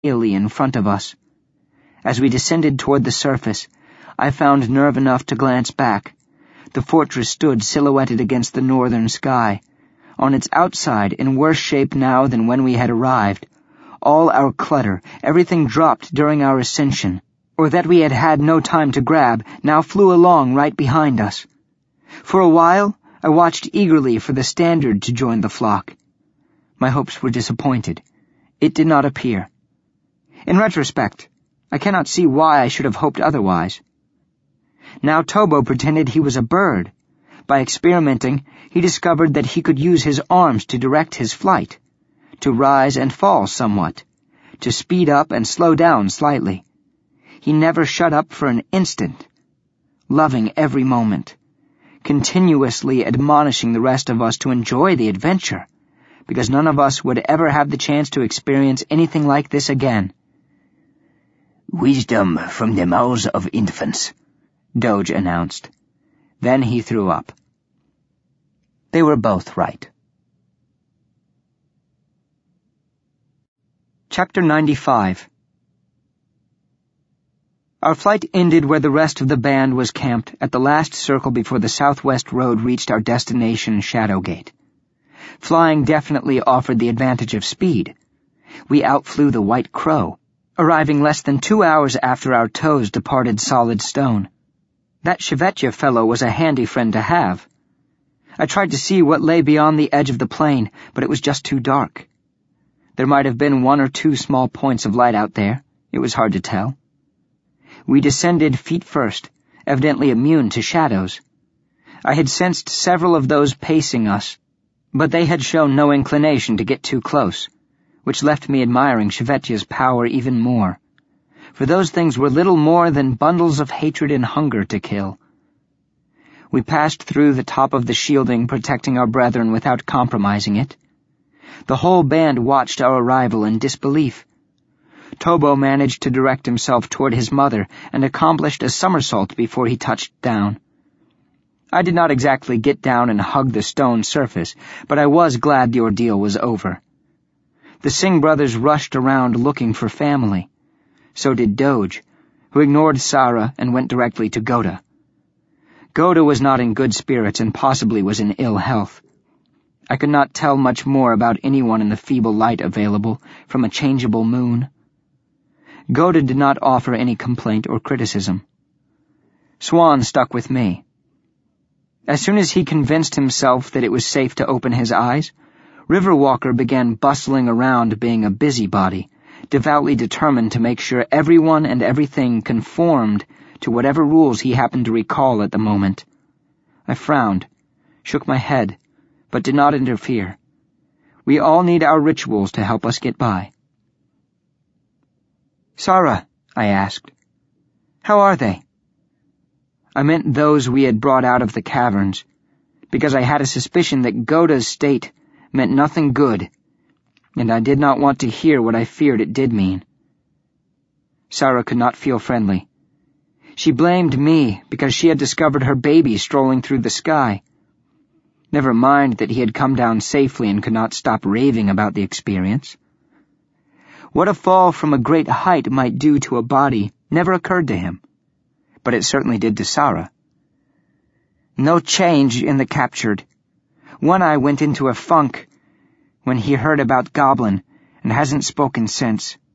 illy in front of us. As we descended toward the surface, I found nerve enough to glance back. The fortress stood silhouetted against the northern sky. On its outside, in worse shape now than when we had arrived, all our clutter, everything dropped during our ascension, or that we had had no time to grab, now flew along right behind us. For a while, I watched eagerly for the Standard to join the flock. My hopes were disappointed. It did not appear. In retrospect, I cannot see why I should have hoped otherwise. Now Tobo pretended he was a bird. By experimenting, he discovered that he could use his arms to direct his flight, to rise and fall somewhat, to speed up and slow down slightly. He never shut up for an instant, loving every moment, continuously admonishing the rest of us to enjoy the adventure, because none of us would ever have the chance to experience anything like this again. "Wisdom from the mouths of infants," Doge announced. Then he threw up. They were both right. Chapter 95. Our flight ended where the rest of the band was camped at the last circle before the southwest road reached our destination, Shadowgate. Flying definitely offered the advantage of speed. We outflew the White Crow, arriving less than 2 hours after our toes departed Solid Stone. That Shvetya fellow was a handy friend to have. I tried to see what lay beyond the edge of the plain, but it was just too dark. There might have been 1 or 2 small points of light out there. It was hard to tell. We descended feet first, evidently immune to shadows. I had sensed several of those pacing us, but they had shown no inclination to get too close, which left me admiring Shvetya's power even more, for those things were little more than bundles of hatred and hunger to kill. We passed through the top of the shielding protecting our brethren without compromising it. The whole band watched our arrival in disbelief. Tobo managed to direct himself toward his mother and accomplished a somersault before he touched down. I did not exactly get down and hug the stone surface, but I was glad the ordeal was over. The Singh brothers rushed around looking for family. So did Doge, who ignored Sara and went directly to Goda. Goda was not in good spirits and possibly was in ill health. I could not tell much more about anyone in the feeble light available from a changeable moon. Goda did not offer any complaint or criticism. Swan stuck with me. As soon as he convinced himself that it was safe to open his eyes, Riverwalker began bustling around being a busybody, devoutly determined to make sure everyone and everything conformed to whatever rules he happened to recall at the moment. I frowned, shook my head, but did not interfere. We all need our rituals to help us get by. "Sara," I asked, "how are they?" I meant those we had brought out of the caverns, because I had a suspicion that Goda's state meant nothing good, and I did not want to hear what I feared it did mean. Sara could not feel friendly. She blamed me because she had discovered her baby strolling through the sky. Never mind that he had come down safely and could not stop raving about the experience. What a fall from a great height might do to a body never occurred to him, but it certainly did to Sara. No change in the captured. One Eye went into a funk when he heard about Goblin and hasn't spoken since.